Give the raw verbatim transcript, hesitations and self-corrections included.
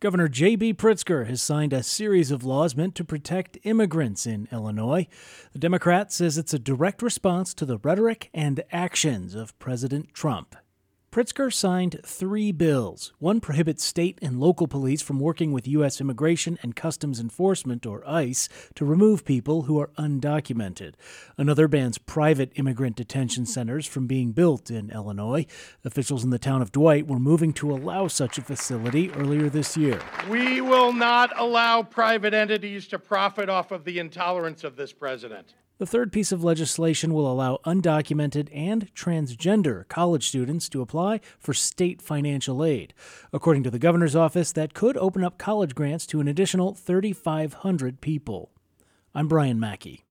Governor J B. Pritzker has signed a series of laws meant to protect immigrants in Illinois. The Democrat says it's a direct response to the rhetoric and actions of President Trump. Pritzker signed three bills. One prohibits state and local police from working with U S Immigration and Customs Enforcement, or ICE, to remove people who are undocumented. Another bans private immigrant detention centers from being built in Illinois. Officials in the town of Dwight were moving to allow such a facility earlier this year. We will not allow private entities to profit off of the intolerance of this president. The third piece of legislation will allow undocumented and transgender college students to apply for state financial aid. According to the governor's office, that could open up college grants to an additional three thousand five hundred people. I'm Brian Mackey.